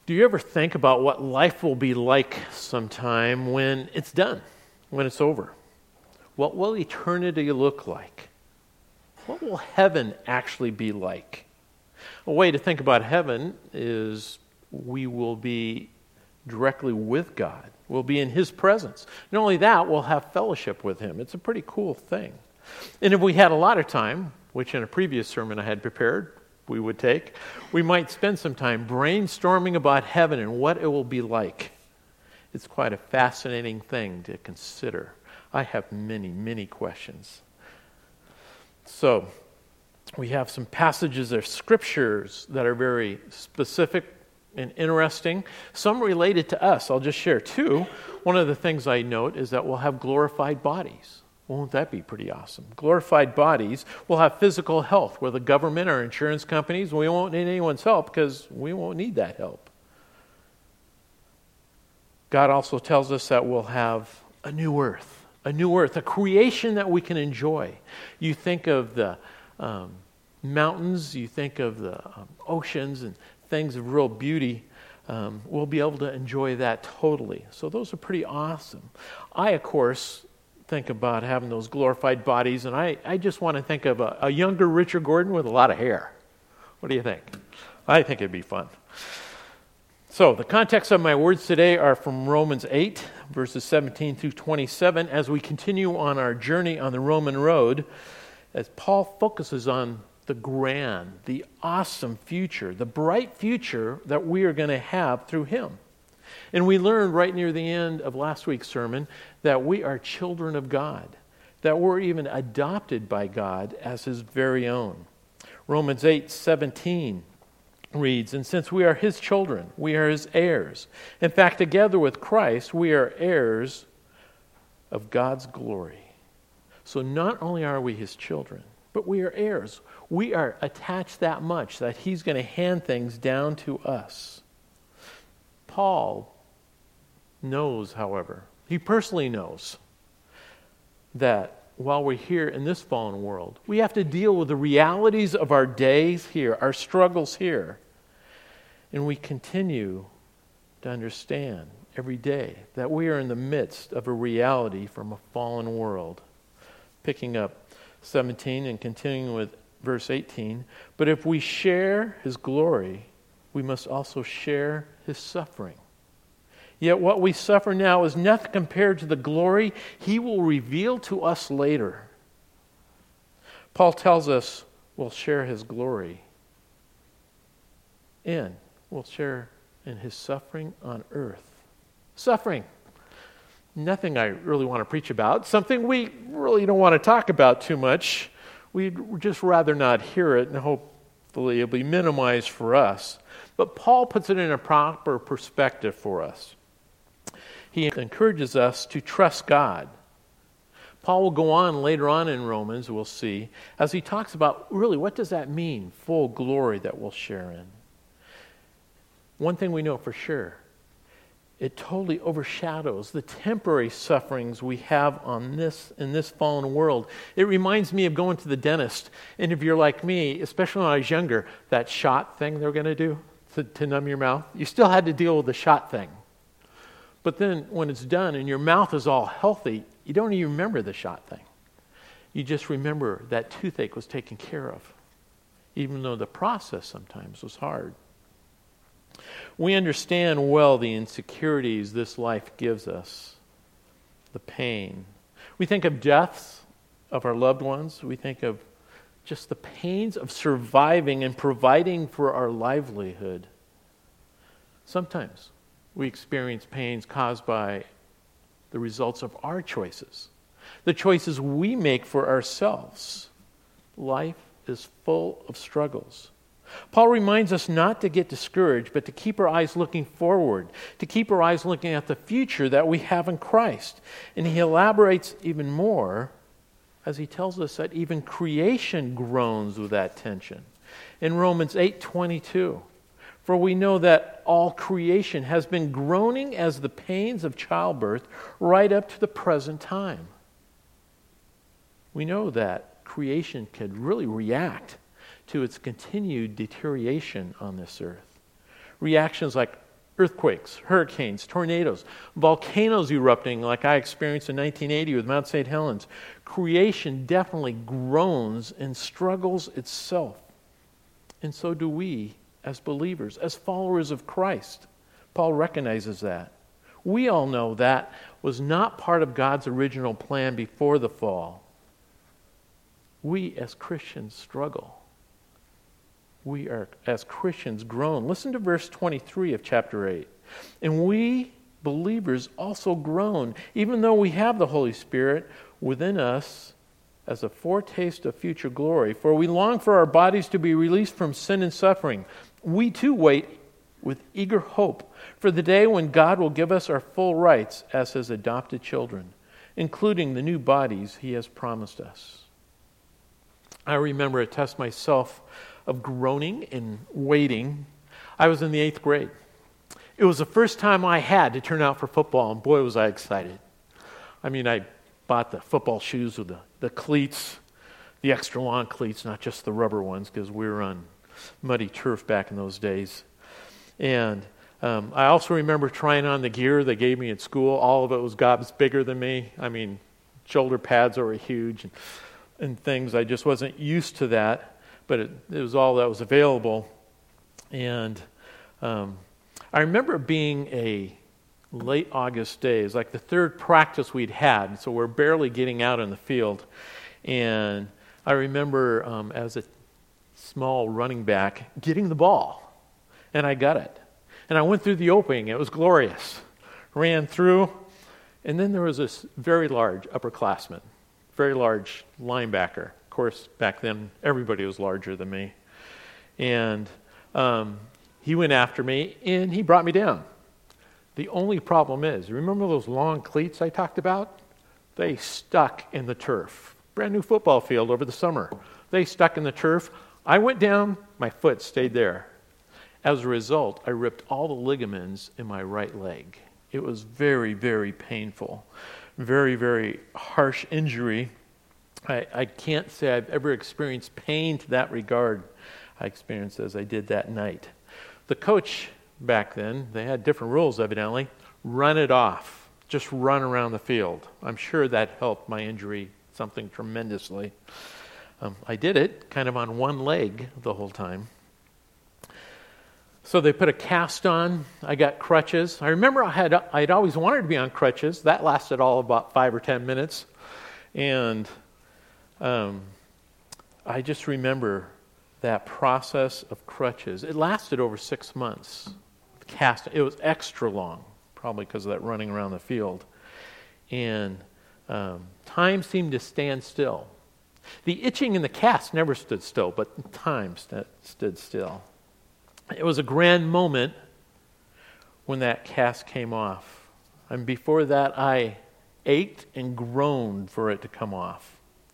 Do you ever think about what life will be like sometime when it's done, when it's over? What will eternity look like? What will heaven actually be like? A way to think about heaven is we will be directly with God. We'll be in His presence. Not only that, we'll have fellowship with Him. It's a pretty cool thing. And if we had a lot of time, which in a previous sermon I had prepared, we would take, we might spend some time brainstorming about heaven and what it will be like. It's quite a fascinating thing to consider. I have many, many questions. So, we have some passages of scriptures that are very specific and interesting. Some related to us. I'll just share two. One of the things I note is that we'll have glorified bodies. Won't that be pretty awesome? Glorified bodies. We'll have physical health where the government or insurance companies, we won't need anyone's help because we won't need that help. God also tells us that we'll have a new earth, a creation that we can enjoy. You think of the mountains, you think of the oceans and things of real beauty. We'll be able to enjoy that totally. So those are pretty awesome. I, of course, think about having those glorified bodies, and I just want to think of a younger Richard Gordon with a lot of hair. What do you think? I think it'd be fun. So the context of my words today are from Romans 8, verses 17 through 27, as we continue on our journey on the Roman road, as Paul focuses on the grand, the awesome future, the bright future that we are going to have through Him. And we learned right near the end of last week's sermon that we are children of God, that we're even adopted by God as His very own. Romans 8:17 reads, "And since we are His children, we are His heirs. In fact, together with Christ, we are heirs of God's glory." So not only are we His children, but we are heirs. We are attached that much that He's going to hand things down to us. Paul knows, however, he personally knows that while we're here in this fallen world, we have to deal with the realities of our days here, our struggles here. And we continue to understand every day that we are in the midst of a reality from a fallen world. Picking up 17 and continuing with verse 18, "But if we share His glory, we must also share His suffering. Yet what we suffer now is nothing compared to the glory He will reveal to us later." Paul tells us we'll share His glory and we'll share in His suffering on earth. Suffering. Nothing I really want to preach about. Something we really don't want to talk about too much. We'd just rather not hear it, and hopefully it'll be minimized for us. But Paul puts it in a proper perspective for us. He encourages us to trust God. Paul will go on later on in Romans, we'll see, as he talks about really what does that mean, full glory that we'll share in. One thing we know for sure, it totally overshadows the temporary sufferings we have in this fallen world. It reminds me of going to the dentist, and if you're like me, especially when I was younger, that shot thing they're going to do to numb your mouth, you still had to deal with the shot thing. But then when it's done and your mouth is all healthy, you don't even remember the shot thing. You just remember that toothache was taken care of, even though the process sometimes was hard. We understand well the insecurities this life gives us, the pain. We think of deaths of our loved ones. We think of just the pains of surviving and providing for our livelihood. Sometimes we experience pains caused by the results of our choices, the choices we make for ourselves. Life is full of struggles. Paul reminds us not to get discouraged, but to keep our eyes looking forward, to keep our eyes looking at the future that we have in Christ. And he elaborates even more as he tells us that even creation groans with that tension. In Romans 8:22, "For we know that all creation has been groaning as the pains of childbirth right up to the present time." We know that creation could really react to its continued deterioration on this earth. Reactions like Earthquakes, hurricanes, tornadoes, volcanoes erupting like I experienced in 1980 with Mount St. Helens. Creation definitely groans and struggles itself. And so do we as believers, as followers of Christ. Paul recognizes that. We all know that was not part of God's original plan before the fall. We as Christians struggle. We are, as Christians, groan. Listen to verse 23 of chapter 8. And we, believers, also groan, even though we have the Holy Spirit within us as a foretaste of future glory. For we long for our bodies to be released from sin and suffering. We too wait with eager hope for the day when God will give us our full rights as His adopted children, including the new bodies He has promised us. I remember a test myself of groaning and waiting. I was in the 8th grade. It was the first time I had to turn out for football, and boy, was I excited. I mean, I bought the football shoes with the cleats, the extra long cleats, not just the rubber ones, because we were on muddy turf back in those days. And I also remember trying on the gear they gave me at school. All of it was gobs bigger than me. I mean, shoulder pads were huge and things. I just wasn't used to that. But it was all that was available. And I remember being a late August day. It was like the third practice we'd had, so we're barely getting out in the field. And I remember as a small running back getting the ball, and I got it. And I went through the opening. It was glorious. Ran through, and then there was this very large upperclassman, very large linebacker. Of course, back then, everybody was larger than me. And he went after me, and he brought me down. The only problem is, remember those long cleats I talked about? They stuck in the turf. Brand new football field over the summer. They stuck in the turf. I went down, my foot stayed there. As a result, I ripped all the ligaments in my right leg. It was very, very painful. Very, very harsh injury. I can't say I've ever experienced pain to that regard I experienced as I did that night. The coach back then, they had different rules evidently. Run it off. Just run around the field. I'm sure that helped my injury something tremendously. I did it kind of on one leg the whole time. So they put a cast on. I got crutches. I remember I'd always wanted to be on crutches. That lasted all about 5 or 10 minutes. And I just remember that process of crutches. It lasted over 6 months. It was extra long, probably because of that running around the field. And time seemed to stand still. The itching in the cast never stood still, but time stood still. It was a grand moment when that cast came off. And before that, I ached and groaned for it to come off.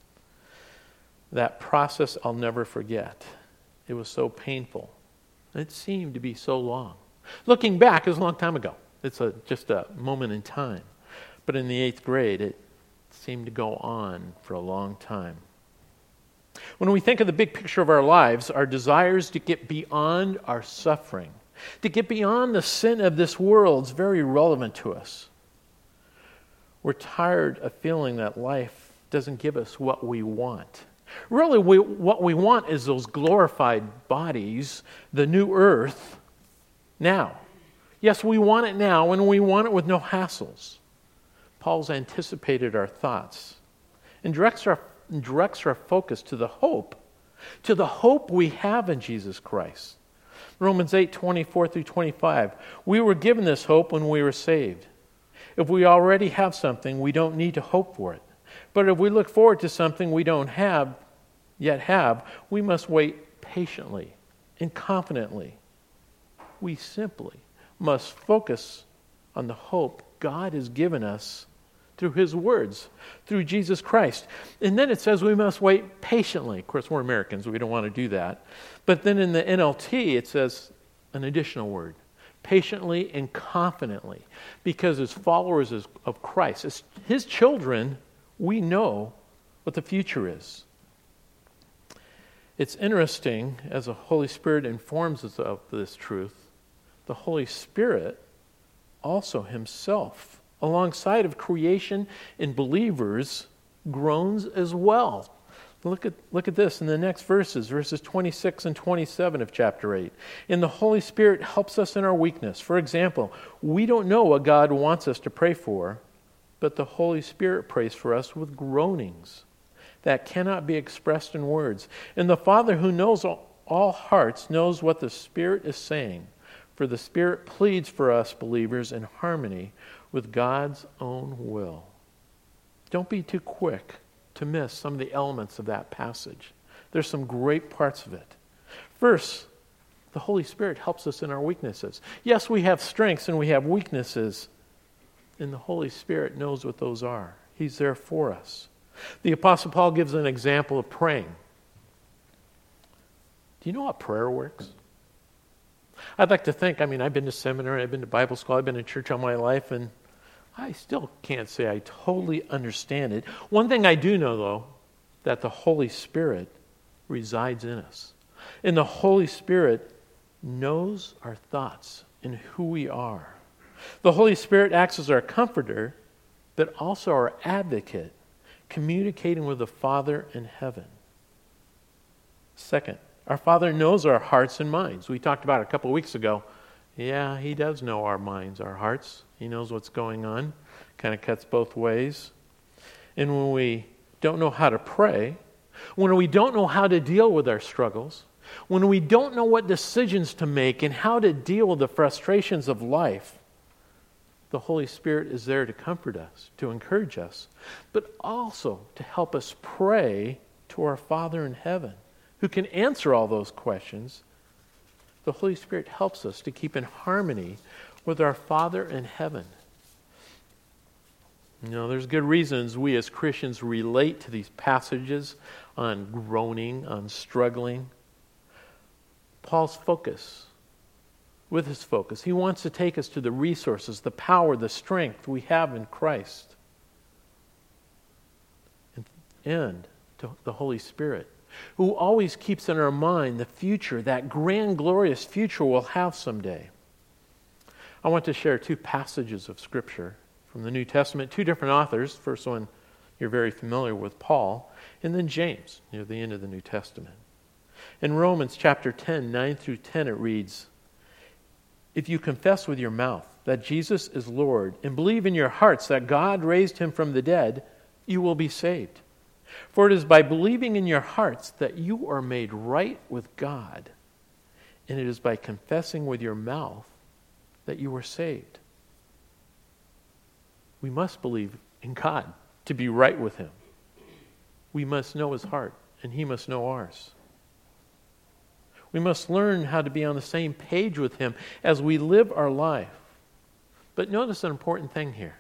That process I'll never forget. It was so painful. It seemed to be so long. Looking back, it was a long time ago. It's just a moment in time. But in the 8th grade, it seemed to go on for a long time. When we think of the big picture of our lives, our desires to get beyond our suffering, to get beyond the sin of this world is very relevant to us. We're tired of feeling that life doesn't give us what we want. Really, what we want is those glorified bodies, the new earth, now. Yes, we want it now, and we want it with no hassles. Paul's anticipated our thoughts and directs our focus to the hope we have in Jesus Christ. Romans 8:24-25. We were given this hope when we were saved. If we already have something, we don't need to hope for it. But if we look forward to something we don't yet have, we must wait patiently and confidently. We simply must focus on the hope God has given us through His words, through Jesus Christ. And then it says we must wait patiently. Of course, we're Americans, we don't want to do that. But then in the NLT, it says an additional word, patiently and confidently. Because as followers of Christ, as His children, we know what the future is. It's interesting, as the Holy Spirit informs us of this truth, the Holy Spirit also himself, alongside of creation and believers, groans as well. Look at this in the next verses 26 and 27 of chapter 8. And the Holy Spirit helps us in our weakness. For example, we don't know what God wants us to pray for, but the Holy Spirit prays for us with groanings that cannot be expressed in words. And the Father who knows all hearts knows what the Spirit is saying, for the Spirit pleads for us believers in harmony with God's own will. Don't be too quick to miss some of the elements of that passage. There's some great parts of it. First, the Holy Spirit helps us in our weaknesses. Yes, we have strengths and we have weaknesses, and the Holy Spirit knows what those are. He's there for us. The Apostle Paul gives an example of praying. Do you know how prayer works? I'd like to think, I've been to seminary, I've been to Bible school, I've been in church all my life, and I still can't say I totally understand it. One thing I do know, though, that the Holy Spirit resides in us. And the Holy Spirit knows our thoughts and who we are. The Holy Spirit acts as our comforter, but also our advocate, communicating with the Father in heaven. Second, our Father knows our hearts and minds. We talked about it a couple of weeks ago. Yeah, He does know our minds, our hearts. He knows what's going on. Kind of cuts both ways. And when we don't know how to pray, when we don't know how to deal with our struggles, when we don't know what decisions to make and how to deal with the frustrations of life, the Holy Spirit is there to comfort us, to encourage us, but also to help us pray to our Father in heaven, who can answer all those questions. The Holy Spirit helps us to keep in harmony with our Father in heaven. There's good reasons we as Christians relate to these passages on groaning, on struggling. Paul's focus, with his focus, he wants to take us to the resources, the power, the strength we have in Christ. And to the Holy Spirit, who always keeps in our mind the future, that grand, glorious future we'll have someday. I want to share two passages of Scripture from the New Testament, two different authors. First one you're very familiar with, Paul, and then James, near the end of the New Testament. In Romans chapter 10, 9 through 10, it reads, "If you confess with your mouth that Jesus is Lord and believe in your hearts that God raised him from the dead, you will be saved. For it is by believing in your hearts that you are made right with God, and it is by confessing with your mouth that you are saved." We must believe in God to be right with him. We must know his heart, and he must know ours. We must learn how to be on the same page with him as we live our life. But notice an important thing here.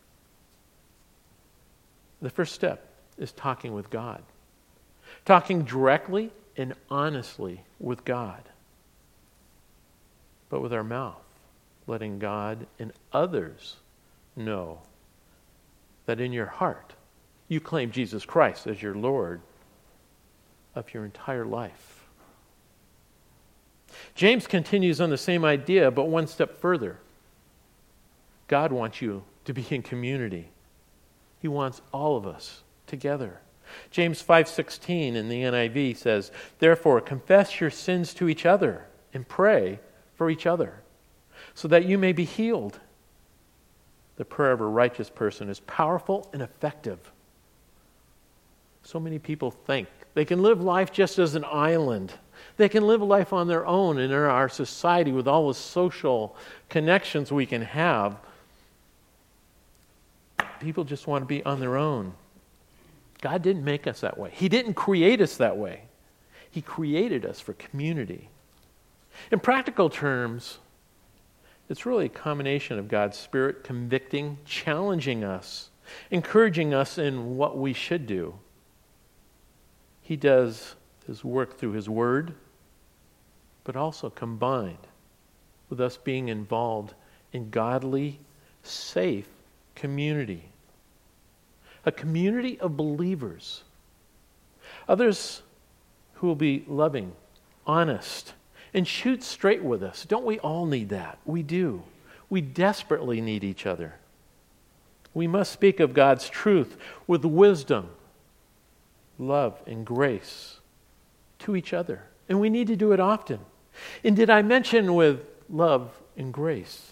The first step is talking with God. Talking directly and honestly with God. But with our mouth, letting God and others know that in your heart you claim Jesus Christ as your Lord of your entire life. James continues on the same idea, but one step further. God wants you to be in community. He wants all of us together. James 5:16 in the NIV says, "Therefore confess your sins to each other and pray for each other, so that you may be healed. The prayer of a righteous person is powerful and effective." So many people think they can live life just as an island. They can live life on their own in our society with all the social connections we can have. People just want to be on their own. God didn't make us that way. He didn't create us that way. He created us for community. In practical terms, it's really a combination of God's Spirit convicting, challenging us, encouraging us in what we should do. He does his work through his word, but also combined with us being involved in godly, safe community. A community of believers. Others who will be loving, honest, and shoot straight with us. Don't we all need that? We do. We desperately need each other. We must speak of God's truth with wisdom, love, and grace to each other. And we need to do it often. And did I mention with love and grace?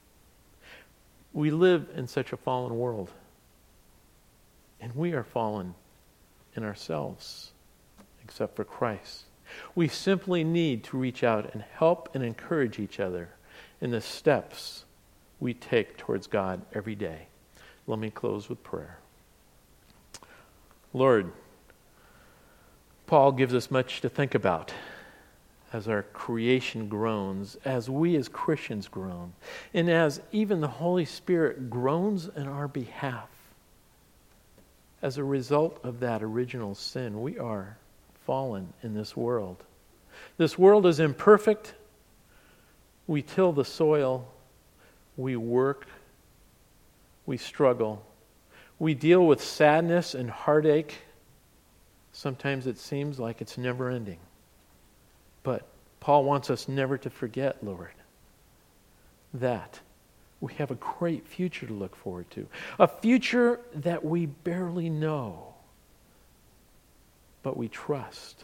We live in such a fallen world. And we are fallen in ourselves, except for Christ. We simply need to reach out and help and encourage each other in the steps we take towards God every day. Let me close with prayer. Lord, Paul gives us much to think about as our creation groans, as we as Christians groan, and as even the Holy Spirit groans in our behalf. As a result of that original sin, we are fallen in this world. This world is imperfect. We till the soil. We work. We struggle. We deal with sadness and heartache. Sometimes it seems like it's never ending. But Paul wants us never to forget, Lord, that we have a great future to look forward to. A future that we barely know, but we trust.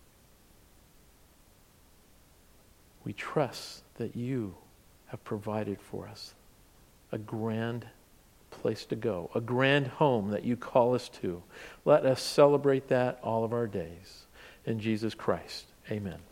We trust that you have provided for us a grand place to go, a grand home that you call us to. Let us celebrate that all of our days. In Jesus Christ, amen.